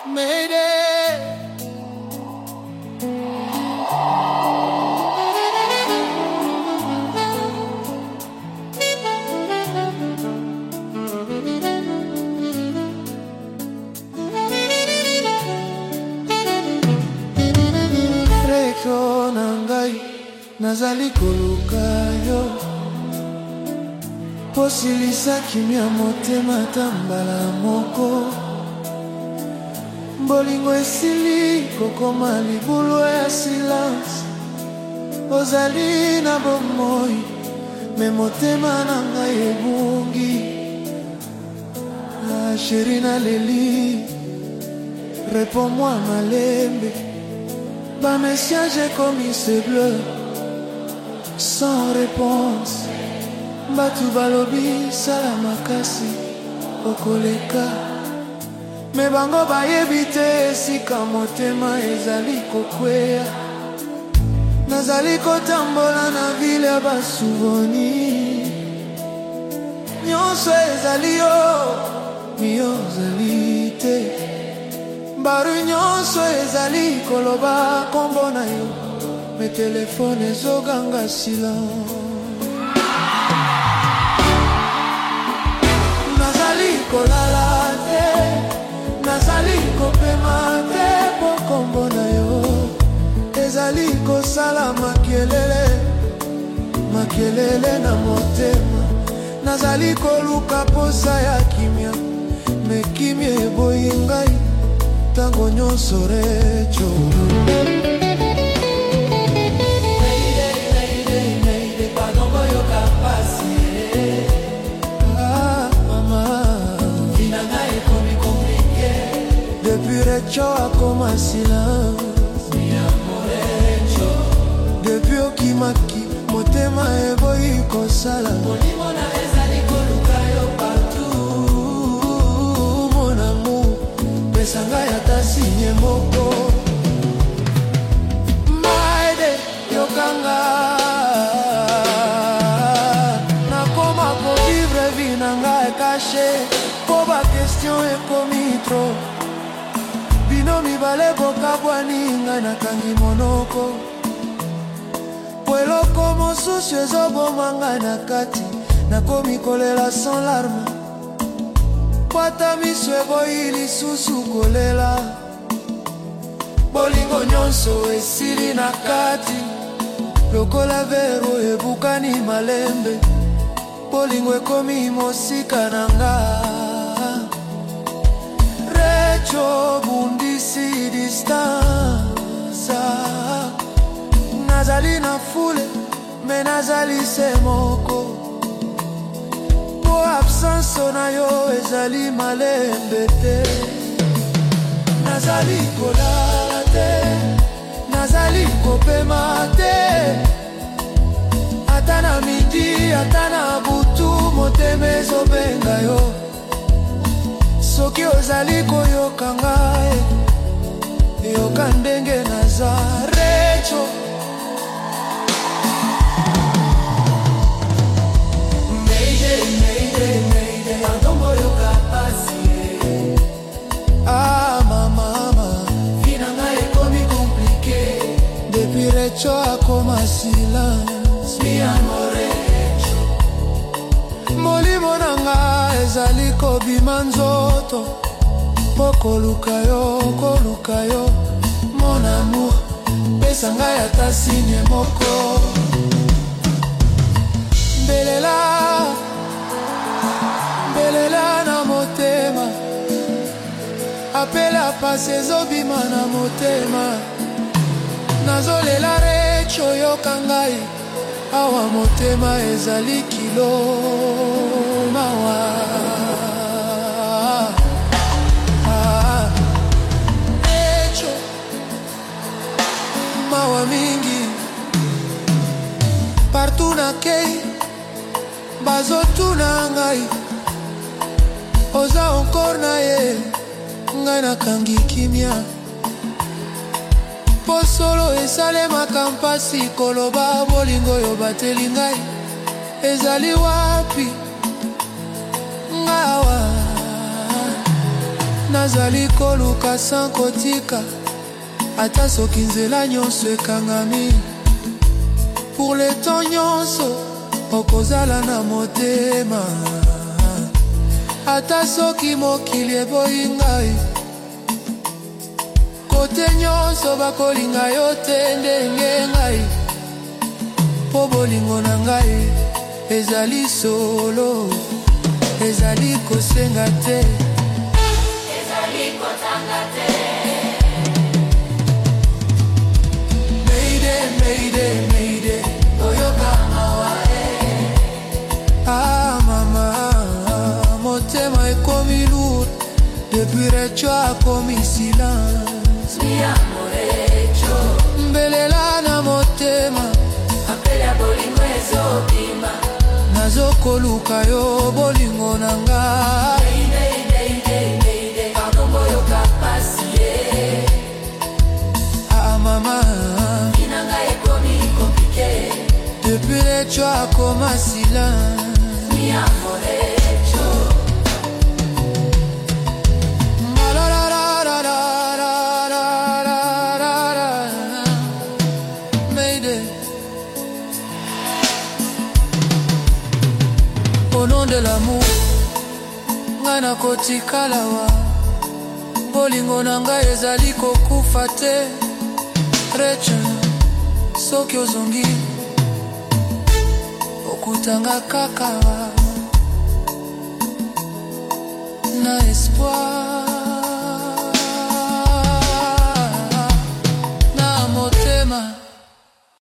Mayday. Reko nangai nazali koluka yo, posilisa kimia motema tambala moko. Bolingo esili kokoma libulu ya silence. Ozali na bomoi me motema na ngai ebungi. Ah chérie na leli, réponds-moi malembe. Ba message j'ai commis ce bleu sans réponse. Batu balobi salamakasi okoleka. Me bango bayebite esika motema ezali kokwea. Nazali kotambola na ville ya basouvenir. Nyonso ezali yo, miyo ezali te. Baru nyonso ezali koloba kombo na yo, me telefone ezoganga silence. Nazali kolala te, nazali kopema te po kombo na yo. Ezali kosala makelele, makelele na motema. Nazali koluka posa ya kimia, me kimia eboyi ngai tango nyonso recho. Depuis recho akoma silence. Depuis okimaki motema eboyi kosala. Molimona ezali koluka yo partout. Mon amour pesanga yata sinye moko. Maide yokanga nakoma ko vivre vie nanga caché. Po ba question ekomi trop. Bino mibale bokabwani ngai nakangi monoko. Eloko mosusu ezoboma ngai na kati, nakomi kolela sans larme. Pata miso eboyi lisusu kolela. Bolingo nyonso esili na kati, lokola vero ebukani malembe. Bolingo ekomi mosika na nga. Recho bundisi distance. Nazali na fule, me nazali se moko. Po absence na yo ezali malembe te. Nazali kolala te, nazali kopema te. Ata na midi, ata na butu, motema ezobenga yo. Soki ozali koyoka ngai, yoka ndenge naza recho. Recho akoma silence. Mi amore recho. Molimo nanga ezali kobima nzoto. Po koluka yo mon amour. Pesanga yata sinye moko. Belela, belela na motema. Apela pase zobima na motema. Nazolela recho yoka ngai, awa motema ezali kilo mawa. Recho mawa mingi. Partout na kei bazotuna ngai. Oza encore na ye, ngai nakangi kimia. Po solo esale makampasi koloba bolingo yo bateli ngai. Ezali wapi ngawa nazali koluka sans kotika ata soki nzela nyonso ekangami. Pour le temps nyonso okozala na motema ata soki mokili eboyi ngai. Kote nyonso bakolinga yo te ndenge ngai, po bolingo na ngai ezali solo, ezali kosenga te, ezali kotanga te. Mayday, mayday, mayday, oyoka mawa ah mama, motema ekomi lourd depuis recho akomi silence. Mi amorecho mbelela na motema apele ya bolingo ezobima, nazokoluka yo bolingo na ngai. Pardon yoka pasie ah mama, inanga ekomi komplike depuis recho akoma silence. Mi amorecho au nom de l'amour, ngana kotikalawa, bolingo na ngai ezali kokufa te. Recha soki ozongi okutanga kaka na espoir.